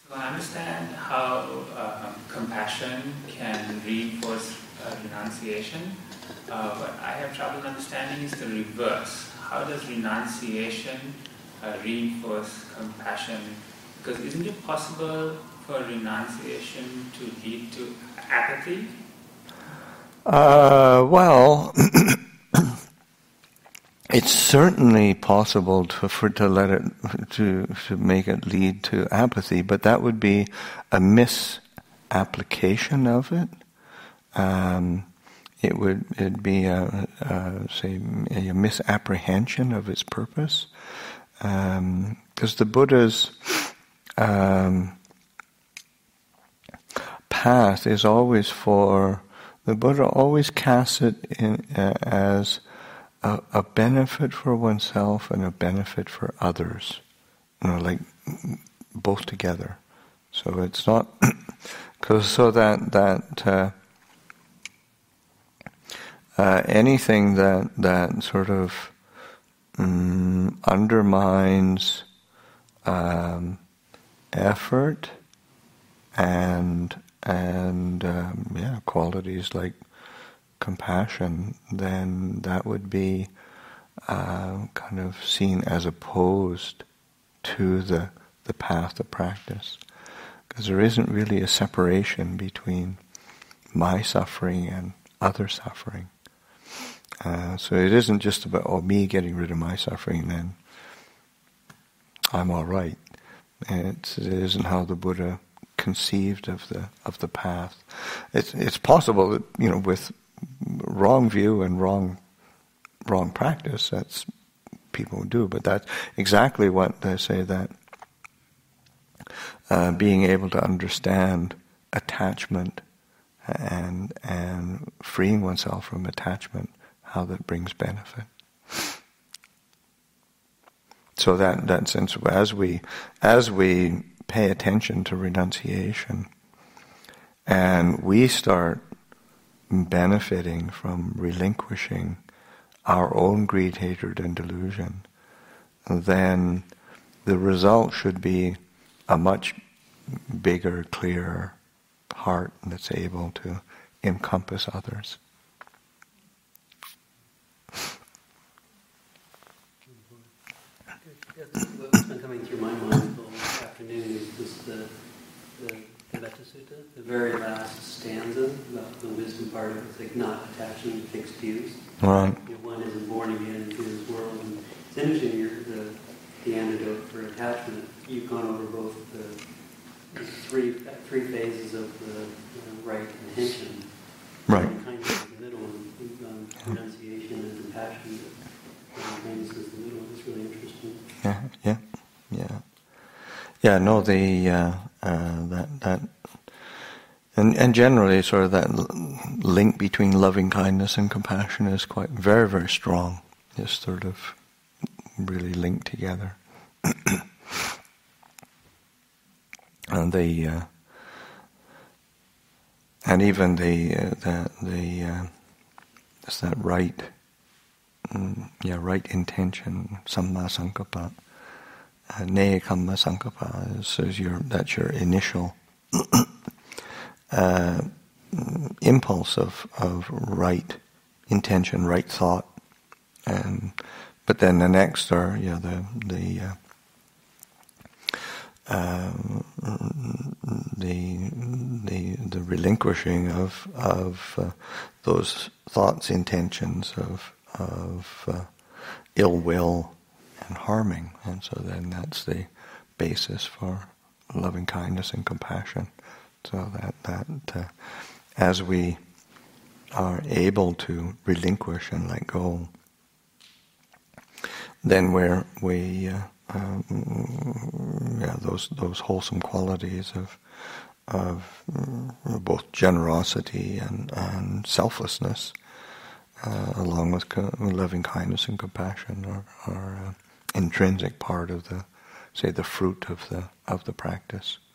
I understand how compassion can reinforce renunciation, but I have trouble understanding is the reverse. How does renunciation reinforce compassion? Because isn't it possible for renunciation to lead to apathy? Well, it's certainly possible to make it lead to apathy, but that would be a misapplication of it. It'd be a misapprehension of its purpose, because the Buddha's path is always for. The Buddha always casts it in, as a benefit for oneself and a benefit for others, like both together. So it's not anything that sort of undermines effort and qualities like compassion, then that would be kind of seen as opposed to the path of practice. Because there isn't really a separation between my suffering and other suffering. So it isn't just about me getting rid of my suffering, then I'm all right. It isn't how the Buddha conceived of the path. It's possible that with wrong view and wrong practice, that's people do, but that's exactly what they say, that being able to understand attachment and freeing oneself from attachment, how that brings benefit. So that sense, as we pay attention to renunciation, and we start benefiting from relinquishing our own greed, hatred, and delusion, then the result should be a much bigger, clearer heart that's able to encompass others. What's been coming through my mind the whole afternoon is the Vetta Sutta, the very last stanza about the wisdom part of it. It's like not attaching to fixed views. Right. One isn't born again into this world. And it's interesting, the antidote for attachment. You've gone over both the three phases of the right intention. Right. And kindness in the middle, and renunciation and compassion. Kindness is the middle. It's really interesting. Yeah. No, that and generally sort of that link between loving kindness and compassion is quite very, very strong. It's sort of really linked together. And and even it's that right intention, samma sankappa. Neya kamma sankappa that's your initial impulse of right intention, right thought, but then the next are the relinquishing of those thoughts, intentions of ill will and harming, and so then that's the basis for loving kindness and compassion. So that as we are able to relinquish and let go, then those wholesome qualities of both generosity and selflessness, along with loving kindness and compassion, are intrinsic part of the fruit of the practice.